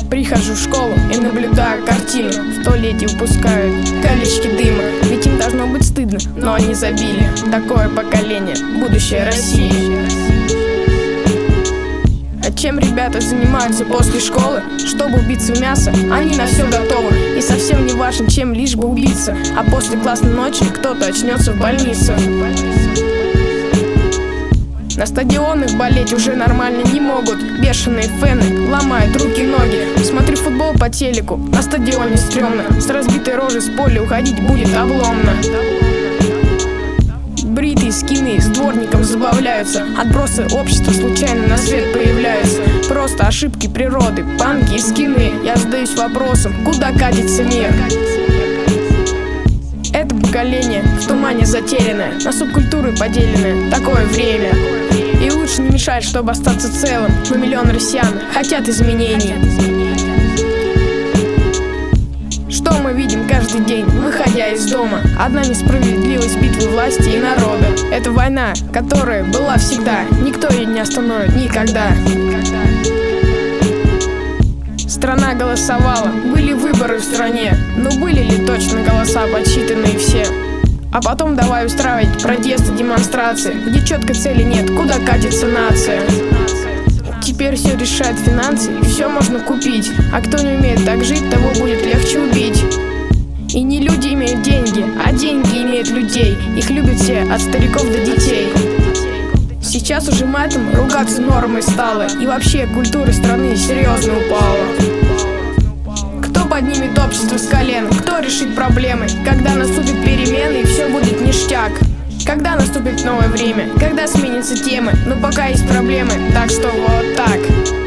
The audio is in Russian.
Прихожу в школу и наблюдаю картину. В туалете выпускают колечки дыма. Ведь им должно быть стыдно, но они забили. Такое поколение, будущее России. А чем ребята занимаются после школы? Чтобы убиться в мясо, они на все готовы. И совсем не важно, чем, лишь бы убиться. А после классной ночи кто-то очнется в больнице. На стадионах болеть уже нормально не могут. Бешеные фэны ломают руки и ноги. Смотрю футбол по телеку, на стадионе стрёмно. С разбитой рожей с поля уходить будет обломно. Бритые скины с дворником забавляются. Отбросы общества случайно на свет появляются. Просто ошибки природы, панки и скины. Я задаюсь вопросом, куда катится мир? Это поколение в тумане затерянное, на субкультуры поделенное. Такое время. И лучше не мешать, чтобы остаться целым. Но миллион россиян хотят изменений. Что мы видим каждый день, выходя из дома? Одна несправедливость битвы власти и народа. Это война, которая была всегда. Никто ее не остановит никогда. Страна голосовала, были выборы в стране. Но были ли точно голоса подсчитанные все? А потом давай устраивать протесты, демонстрации, где четкой цели нет, куда катится нация. Теперь все решают финансы, и все можно купить. А кто не умеет так жить, того будет легче убить. И не люди имеют деньги, а деньги имеют людей. Их любят все, от стариков до детей. Сейчас уже матом ругаться нормой стало. И вообще культура страны серьезно упала. Кто поднимет общество с колен? Кто решит проблемы? Когда наступят перемены и все будет ништяк? Когда наступит новое время? Когда сменятся темы? Но пока есть проблемы, так что вот так.